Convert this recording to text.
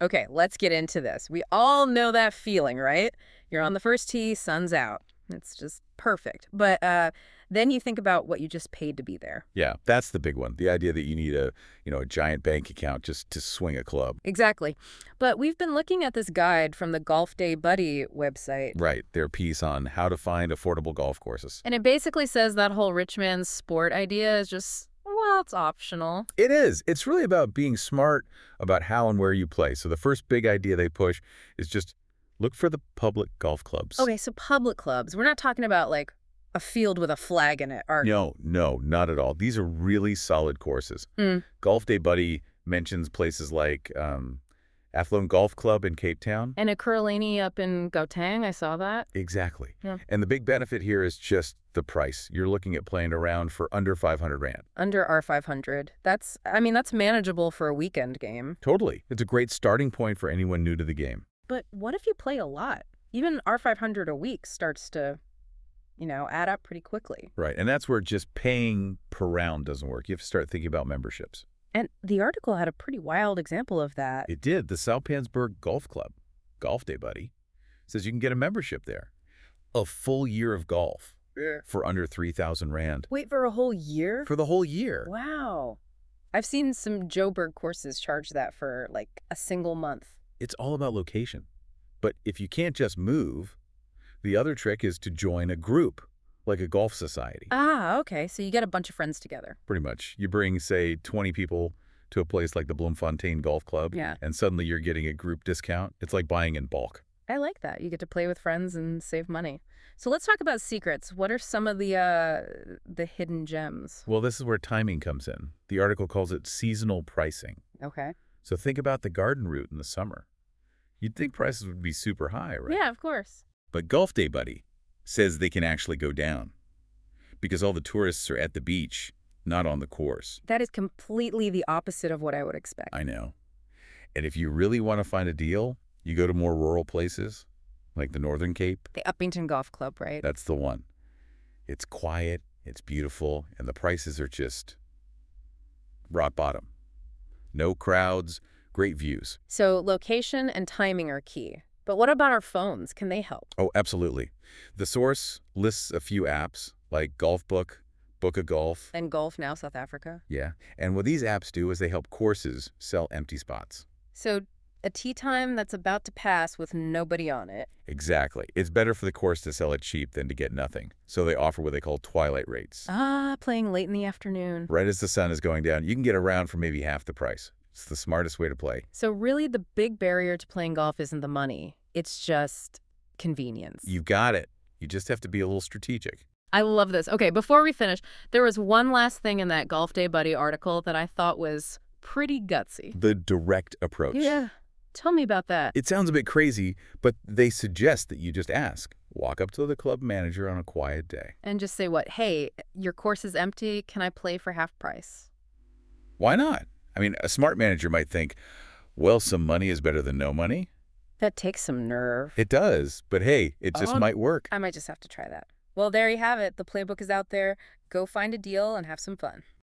Okay, let's get into this. We all know that feeling, right? You're on the first tee, sun's out. It's just perfect. But then you think about what you just paid to be there. Yeah, that's the big one. The idea that you need a giant bank account just to swing a club. Exactly. But we've been looking at this guide from the Golf Day Buddy website. Right, their piece on how to find affordable golf courses. And it basically says that whole rich man's sport idea is just, well, it's optional. It is. It's really about being smart about how and where you play. So the first big idea they push is just look for the public golf clubs. Okay, so public clubs. We're not talking about like a field with a flag in it, are No, not at all. These are really solid courses. Mm. Golf Day Buddy mentions places like Athlone Golf Club in Cape Town. And a Curlini up in Gauteng, I saw that. Exactly. Yeah. And the big benefit here is just the price. You're looking at playing around for under 500 Rand. Under R500. That's manageable for a weekend game. Totally. It's a great starting point for anyone new to the game. But what if you play a lot? Even R500 a week starts to, add up pretty quickly. Right. And that's where just paying per round doesn't work. You have to start thinking about memberships. And the article had a pretty wild example of that. It did. The Salpansberg Golf Club, Golf Day Buddy, says you can get a membership there. A full year of golf for under 3,000 Rand. Wait, for a whole year? For the whole year. Wow. I've seen some Joburg courses charge that for like a single month. It's all about location. But if you can't just move, the other trick is to join a group, like a golf society. Ah, okay. So you get a bunch of friends together. Pretty much. You bring, say, 20 people to a place like the Bloemfontein Golf Club, Yeah. and suddenly you're getting a group discount. It's like buying in bulk. I like that. You get to play with friends and save money. So let's talk about secrets. What are some of the hidden gems? Well, this is where timing comes in. The article calls it seasonal pricing. Okay. So think about the garden route in the summer. You'd think prices would be super high, right? Yeah, of course. But Golf Day Buddy says they can actually go down because all the tourists are at the beach, not on the course. That is completely the opposite of what I would expect. I know. And if you really want to find a deal, you go to more rural places, like the Northern Cape. The Uppington Golf Club, right? That's the one. It's quiet, it's beautiful, and the prices are just rock bottom. No crowds, great views. So location and timing are key. But what about our phones? Can they help? Oh, absolutely. The source lists a few apps like Golfbook, Book a Golf. And Golf Now South Africa? Yeah. And what these apps do is they help courses sell empty spots. So a tee time that's about to pass with nobody on it. Exactly. It's better for the course to sell it cheap than to get nothing. So they offer what they call twilight rates. Ah, playing late in the afternoon. Right as the sun is going down, you can get around for maybe half the price. It's the smartest way to play. So really the big barrier to playing golf isn't the money. It's just convenience. You got it. You just have to be a little strategic. I love this. Okay, before we finish, there was one last thing in that Golf Day Buddy article that I thought was pretty gutsy. The direct approach. Yeah. Tell me about that. It sounds a bit crazy, but they suggest that you just ask. Walk up to the club manager on a quiet day. And just say what? Hey, your course is empty. Can I play for half price? Why not? I mean, a smart manager might think, well, some money is better than no money. That takes some nerve. It does, but hey, it just might work. I might just have to try that. Well, there you have it. The playbook is out there. Go find a deal and have some fun.